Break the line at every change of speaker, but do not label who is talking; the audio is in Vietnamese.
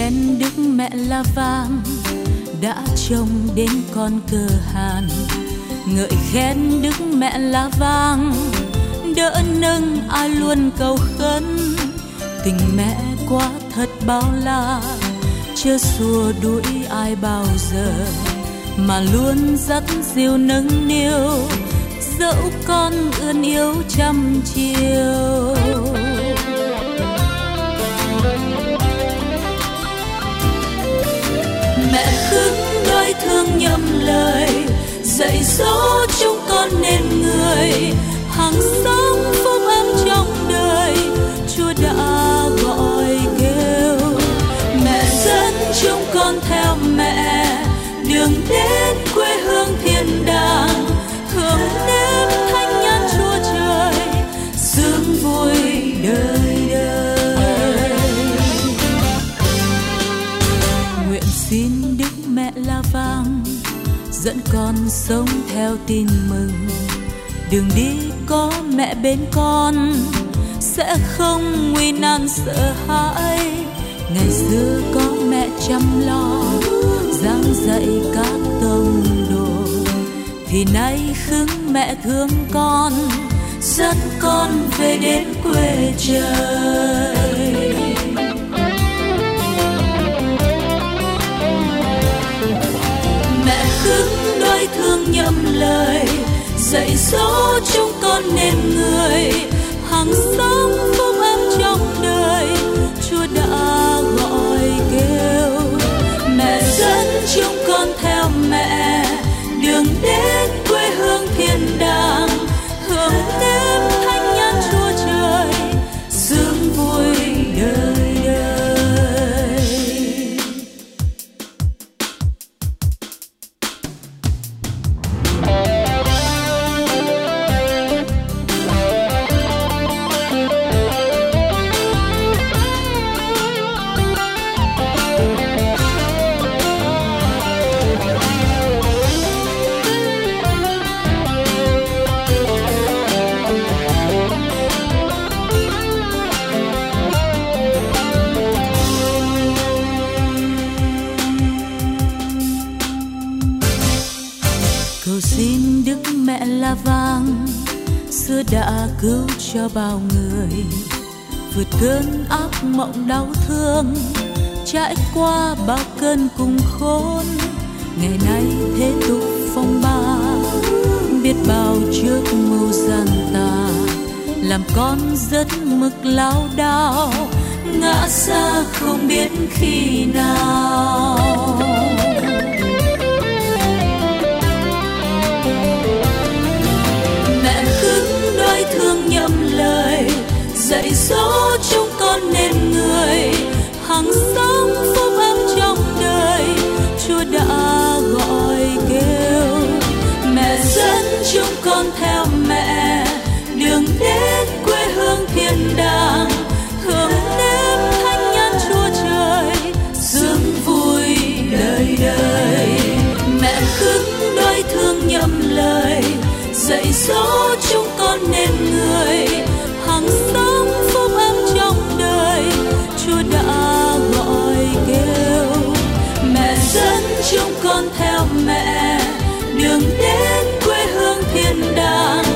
khen đức mẹ La Vang đã trông đến con cờ hàn. Ngợi khen đức mẹ La Vang đỡ nâng ai luôn cầu khấn. Tình mẹ quá thật bao la, chưa xua đuổi ai bao giờ, mà luôn dắt dìu nâng niu, dẫu con ươn yêu trăm chiều. Mẹ khấn đôi thương nhầm lời, dạy dỗ chúng con nên người. Hàng sống phúc em trong đời, Chúa đã gọi kêu. Mẹ dẫn chúng con theo mẹ, đường đến quê hương thiên đàng, hưởng nếm thánh nhân Chúa trời, sướng vui đời đời. Nguyện xin đức mẹ La Vang dẫn con sống theo tin mừng. Đường đi có mẹ bên con, sẽ không nguy nan sợ hãi. Ngày xưa có mẹ chăm lo, giảng dạy các tông đồ, thì nay khứng mẹ thương con, dắt con về đến quê trời. Mẹ khứng đôi thương nhầm lời, dạy dỗ chúng con nên người. Hàng sống phúc em trong đời, Chúa đã gọi kêu. Mẹ dẫn chúng con theo mẹ, đường đến quê hương thiên đàng, hưởng nếm thánh nhân Chúa trời, sướng vui đời đời. Cầu xin đức mẹ La Vang xưa đã cứu cho bao người, vượt cơn ác mộng đau thương, trải qua bao cơn cùng khốn. Ngày nay thế tục phong ba, biết bao trước mưu gian tà, làm con rất mực lao đao, ngã xa không biết khi nào. Mẹ khấn đôi thương nhầm lời, dạy dỗ chúng con nên người. Hàng sống phúc em trong đời, Chúa đã gọi kêu. Mẹ dẫn chúng con theo mẹ, đường đến quê hương thiên đàng, hưởng nếm thánh nhân Chúa trời, sướng vui đời đời. Mẹ khấn đôi thương nhầm lời, dạy dỗ chúng con nên người. Hàng sống phúc em trong đời, Chúa đã gọi kêu. Mẹ dẫn chúng con theo mẹ, đường đến quê hương thiên đàng,